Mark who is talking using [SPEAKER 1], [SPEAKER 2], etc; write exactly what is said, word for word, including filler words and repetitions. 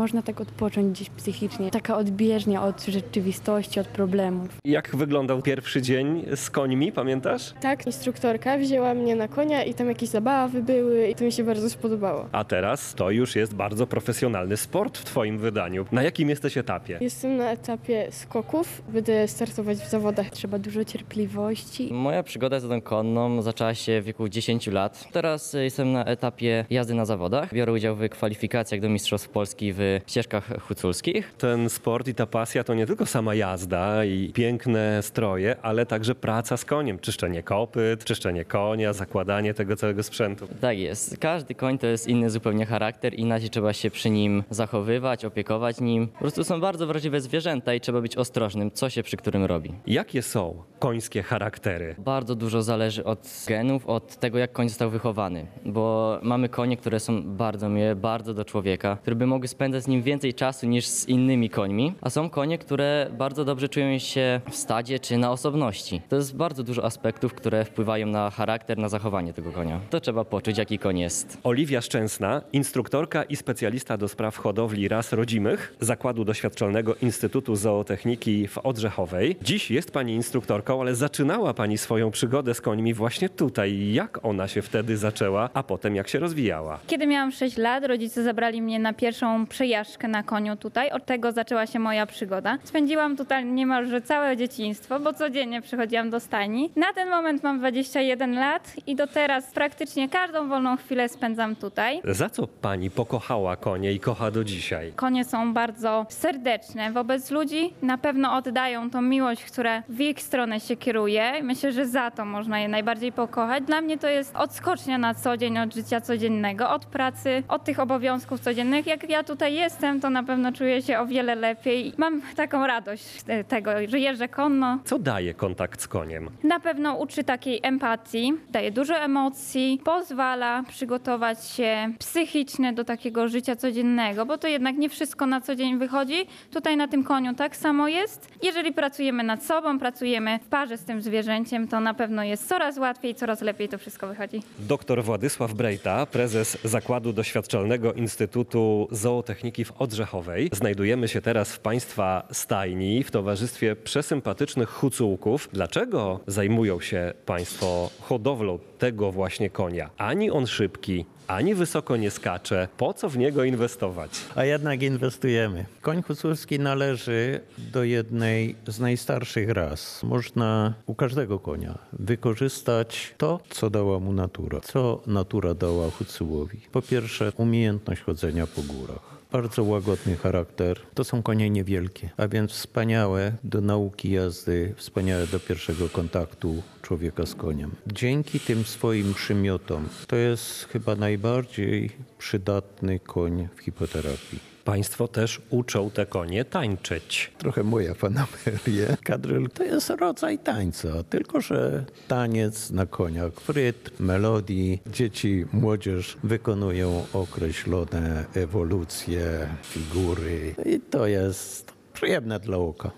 [SPEAKER 1] można tak odpocząć gdzieś psychicznie. Taka odbieżnia od rzeczywistości, od problemów.
[SPEAKER 2] Jak wyglądał pierwszy dzień z końmi, pamiętasz?
[SPEAKER 3] Tak, instruktorka wzięła mnie na konia i tam jakieś zabawy były i to mi się bardzo spodobało.
[SPEAKER 2] A teraz to już jest bardzo profesjonalny sport w twoim wydaniu. Na jakim jesteś etapie?
[SPEAKER 3] Jestem na etapie skoków, będę startować w zawodach.
[SPEAKER 1] Trzeba dużo cierpliwości.
[SPEAKER 4] Moja przygoda z jazdą konną zaczęła się w wieku dziesięciu lat. Teraz jestem na etapie jazdy na zawodach. Biorę udział w kwalifikacjach do Mistrzostw Polski w ścieżkach huculskich.
[SPEAKER 2] Ten sport i ta pasja to nie tylko sama jazda i piękne stroje, ale także praca z koniem. Czyszczenie kopyt, czyszczenie konia, zakładanie tego całego sprzętu.
[SPEAKER 4] Tak jest. Każdy koń to jest inny zupełnie charakter, inaczej trzeba się przy nim zachowywać, opiekować nim. Po prostu są bardzo wrażliwe zwierzęta i trzeba być ostrożnym, co się przy którym robi.
[SPEAKER 2] Jakie są końskie charaktery?
[SPEAKER 4] Bardzo dużo zależy od genów, od tego, jak koń został wychowany, bo mamy konie, które są bardzo miłe, bardzo do człowieka, które by mogły spędzać z nim więcej czasu niż z innymi końmi, a są konie, które bardzo dobrze czują się w stadzie czy na osobności. To jest bardzo dużo aspektów, które wpływają na charakter, na zachowanie tego konia. To trzeba poczuć, jaki koń jest.
[SPEAKER 2] Oliwia Szczęsna, instruktorka i specjalista do spraw hodowli ras rodzimych Zakładu Doświadczalnego Instytutu Zootechniki w Odrzechowej. Dziś jest pani instruktorką, ale zaczynała pani swoją przygodę z końmi właśnie tutaj. Jak ona się wtedy zaczęła, a potem jak się rozwijała?
[SPEAKER 5] Kiedy miałam sześć lat, rodzice zabrali mnie na pierwszą przejażdżkę na koniu tutaj. Od tego zaczęła się moja przygoda. Spędziłam tutaj niemalże całe dzieciństwo, bo codziennie przychodziłam do stajni. Na ten moment mam dwadzieścia jeden lat i do teraz praktycznie każdą wolną chwilę spędzam tutaj.
[SPEAKER 2] Za co pani pokochała konie i kocha do dzisiaj?
[SPEAKER 5] Konie są bardzo serdeczne wobec ludzi. Na pewno oddają tą miłość, która w ich stronę się kieruje. Myślę, że za to można je najbardziej pokochać. Dla mnie to jest odskocznia na co dzień od życia codziennego, od pracy, od tych obowiązków codziennych. Jak ja tutaj jestem, to na pewno czuję się o wiele lepiej. Mam taką radość tego, że jeżdżę konno.
[SPEAKER 2] Co daje kontakt z koniem?
[SPEAKER 5] Na pewno uczy takiej empatii, daje dużo emocji, pozwala przygotować się psychicznie do takiego życia codziennego, bo to jednak nie wszystko na co dzień wychodzi. Tutaj na tym koniu tak samo jest. Jeżeli pracujemy nad sobą, pracujemy w parze z tym zwierzęciem, to na pewno jest coraz łatwiej, coraz lepiej to wszystko wychodzi.
[SPEAKER 2] Doktor Władysław Brejta, prezes Zakładu Doświadczalnego Instytutu Zootechniki w Odrzechowej. Znajdujemy się teraz w państwa stajni w towarzystwie przesympatycznych hucułków. Dlaczego zajmują się państwo hodowlą tego właśnie konia? Ani on szybki, ani wysoko nie skacze. Po co w niego inwestować?
[SPEAKER 6] A jednak inwestujemy. Koń huculski należy do jednej z najstarszych ras. Można u każdego konia wykorzystać to, co dała mu natura, co natura dała hucułowi. Po pierwsze, umiejętność chodzenia po górach. Bardzo łagodny charakter. To są konie niewielkie, a więc wspaniałe do nauki jazdy, wspaniałe do pierwszego kontaktu człowieka z koniem. Dzięki tym swoim przymiotom to jest chyba najbardziej przydatny koń w hipoterapii.
[SPEAKER 2] Państwo też uczą te konie tańczyć.
[SPEAKER 6] Trochę moja fanaberia. Kadryl to jest rodzaj tańca, tylko że taniec na koniach, rytm, melodii. Dzieci, młodzież wykonują określone ewolucje, figury i to jest przyjemne dla oka.